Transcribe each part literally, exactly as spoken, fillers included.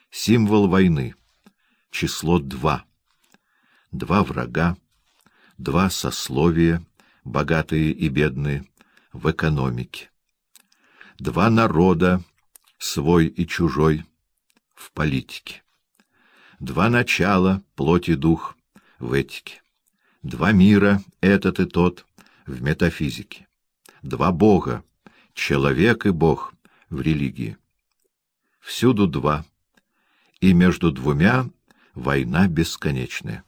Символ войны. Число два. Два врага, два сословия, богатые и бедные, в экономике. Два народа, свой и чужой, в политике. Два начала, плоть и дух, в этике. Два мира, этот и тот, в метафизике. Два бога, человек и бог, в религии. Всюду два, и между двумя война бесконечная.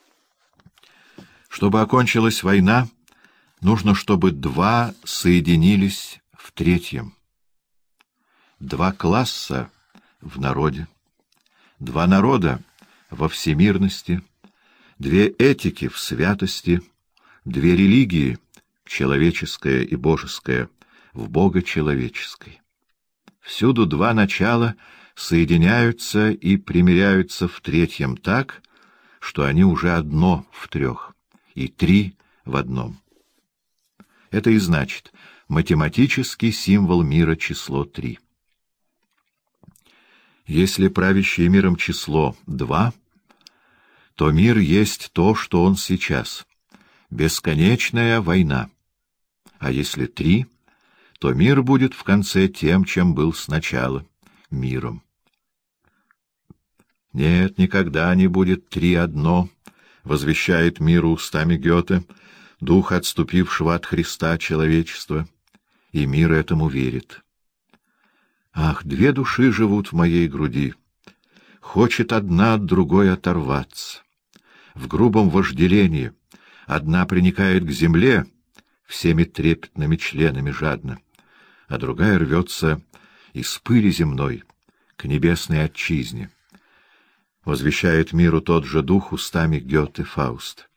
Чтобы окончилась война, нужно, чтобы два соединились в третьем. Два класса в народе, два народа во всемирности, две этики в святости, две религии, человеческая и божеская, в богочеловеческой. Всюду два начала соединяются и примиряются в третьем так, что они уже одно в трех, и три в одном. Это и значит математический символ мира число три. Если правящее миром число два, то мир есть то, что он сейчас — бесконечная война. А если три, то мир будет в конце тем, чем был сначала — миром. Нет, никогда не будет три одно, возвещает миру устами Гёте, дух отступившего от Христа человечества, и мир этому верит. Ах, две души живут в моей груди, хочет одна от другой оторваться. В грубом вожделении одна приникает к земле всеми трепетными членами жадно, а другая рвется из пыли земной к небесной отчизне. Возвещает миру тот же дух устами Гёте Фауст.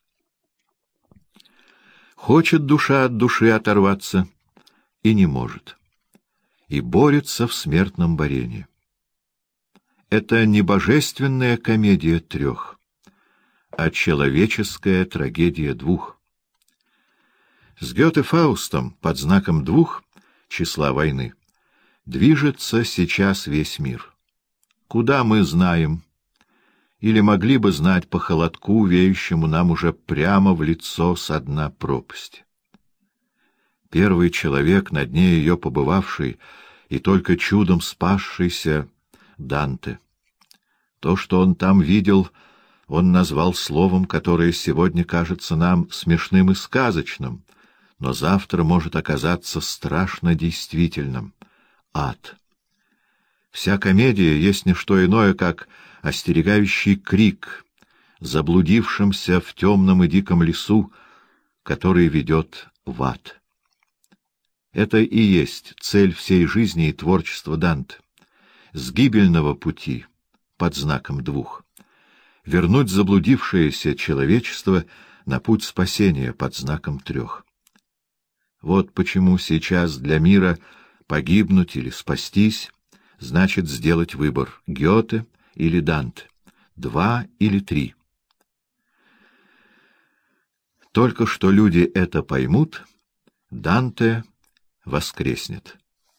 Хочет душа от души оторваться и не может, и борется в смертном борении. Это не божественная комедия трех, а человеческая трагедия двух. С Гёте Фаустом под знаком двух, числа войны, движется сейчас весь мир. Куда мы знаем, или могли бы знать по холодку, веющему нам уже прямо в лицо со дна пропасти. Первый человек, на дне ее побывавший и только чудом спасшийся, Данте. То, что он там видел, он назвал словом, которое сегодня кажется нам смешным и сказочным, но завтра может оказаться страшно действительным — ад. Вся комедия есть не что иное, как остерегающий крик заблудившимся в темном и диком лесу, который ведет в ад. Это и есть цель всей жизни и творчества Данте — с гибельного пути под знаком двух вернуть заблудившееся человечество на путь спасения под знаком трех. Вот почему сейчас для мира погибнуть или спастись значит сделать выбор — Гёте или Данте, два или три. Только что люди это поймут, Данте воскреснет.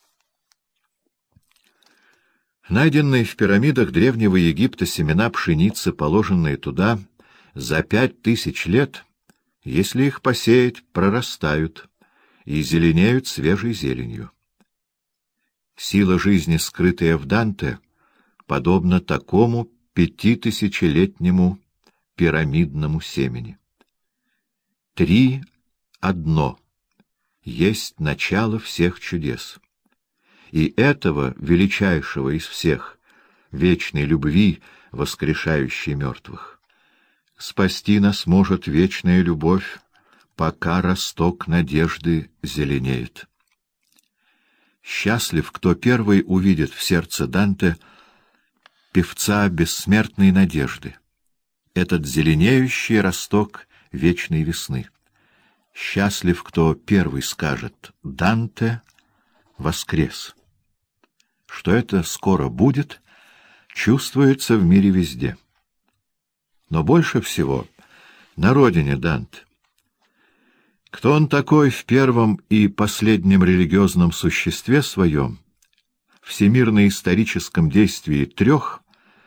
Найденные в пирамидах Древнего Египта семена пшеницы, положенные туда за пять тысяч лет, если их посеять, прорастают и зеленеют свежей зеленью. Сила жизни, скрытая в Данте, подобно такому пятитысячелетнему пирамидному семени. Три одно есть начало всех чудес. И этого величайшего из всех, вечной любви, воскрешающей мертвых. Спасти нас может вечная любовь, пока росток надежды зеленеет. Счастлив, кто первый увидит в сердце Данте певца бессмертной надежды, этот зеленеющий росток вечной весны. Счастлив, кто первый скажет: Данте воскрес. Что это скоро будет, чувствуется в мире везде. Но больше всего на родине Данте. Кто он такой в первом и последнем религиозном существе своем, всемирно-историческом действии трех,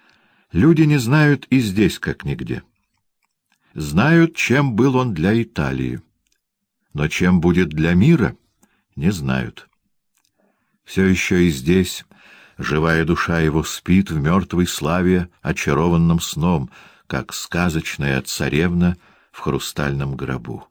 Люди не знают и здесь, как нигде. Знают, чем был он для Италии, но чем будет для мира, не знают. Все еще и здесь живая душа его спит в мертвой славе, очарованным сном, как сказочная царевна в хрустальном гробу.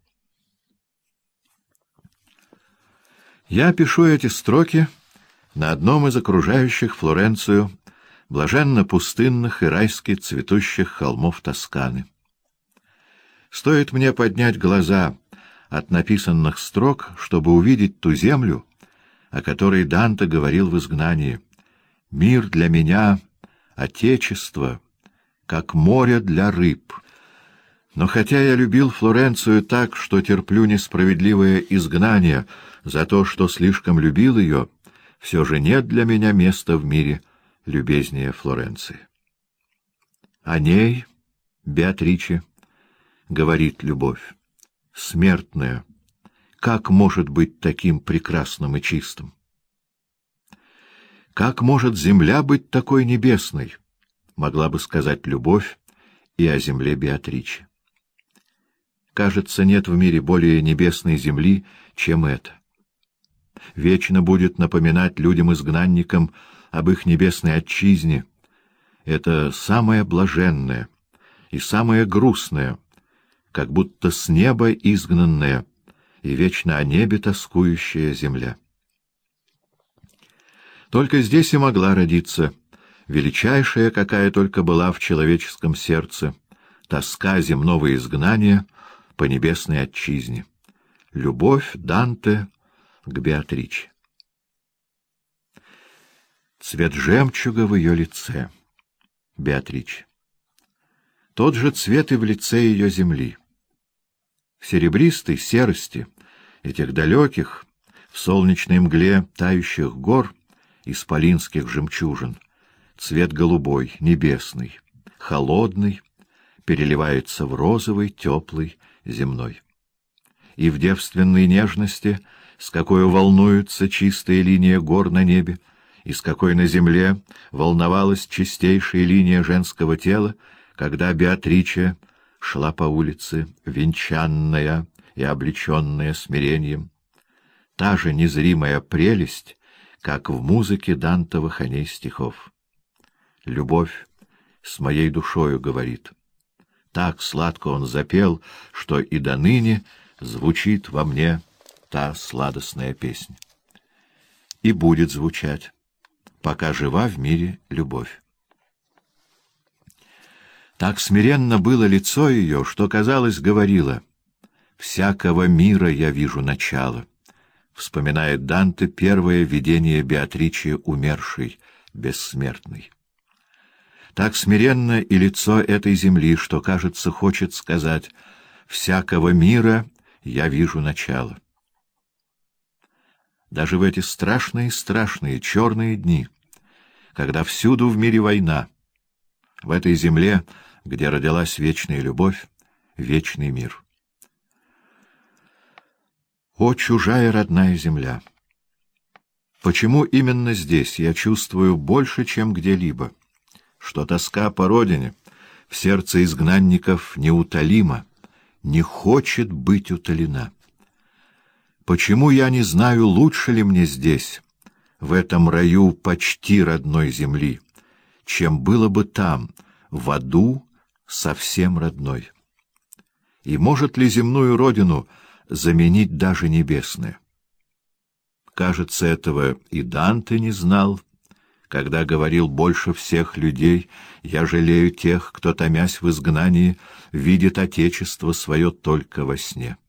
Я пишу эти строки на одном из окружающих Флоренцию блаженно-пустынных и райски цветущих холмов Тосканы. Стоит мне поднять глаза от написанных строк, чтобы увидеть ту землю, о которой Данте говорил в «Изгнании». «Мир для меня — отечество, как море для рыб». Но хотя я любил Флоренцию так, что терплю несправедливое изгнание за то, что слишком любил ее, все же нет для меня места в мире любезнее Флоренции. О ней, Беатриче, говорит любовь, смертная, как может быть таким прекрасным и чистым? Как может земля быть такой небесной? Могла бы сказать любовь и о земле Беатриче. Кажется, нет в мире более небесной земли, чем эта. Вечно будет напоминать людям-изгнанникам об их небесной отчизне. Это самое блаженное и самое грустное, как будто с неба изгнанная и вечно о небе тоскующая земля. Только здесь и могла родиться величайшая, какая только была в человеческом сердце, тоска земного изгнания по небесной отчизне, любовь Данте к Беатриче. Цвет жемчуга в ее лице, Беатриче. Тот же цвет и в лице ее земли. В серебристой серости этих далеких, в солнечной мгле тающих гор, исполинских жемчужин, цвет голубой, небесный, холодный, переливается в розовый, теплый, земной. И в девственной нежности, с какой волнуется чистая линия гор на небе, и с какой на земле волновалась чистейшая линия женского тела, когда Беатриче шла по улице, венчанная и облеченная смирением, та же незримая прелесть, как в музыке Дантовых о ней стихов. «Любовь с моей душою говорит». Так сладко он запел, что и до ныне звучит во мне та сладостная песня. И будет звучать, пока жива в мире любовь. Так смиренно было лицо ее, что, казалось, говорило: «Всякого мира я вижу начало», вспоминает Данте первое видение Беатриче умершей, бессмертной. Так смиренно и лицо этой земли, что, кажется, хочет сказать: «Всякого мира я вижу начало». Даже в эти страшные-страшные черные дни, когда всюду в мире война, в этой земле, где родилась вечная любовь, вечный мир. О, чужая родная земля! Почему именно здесь я чувствую больше, чем где-либо, что тоска по родине в сердце изгнанников неутолима, не хочет быть утолена? Почему я не знаю, лучше ли мне здесь, в этом раю почти родной земли, чем было бы там, в аду, совсем родной? И может ли земную родину заменить даже небесное? Кажется, этого и Данте не знал, когда говорил: «Больше всех людей я жалею тех, кто, томясь в изгнании, видит отечество свое только во сне».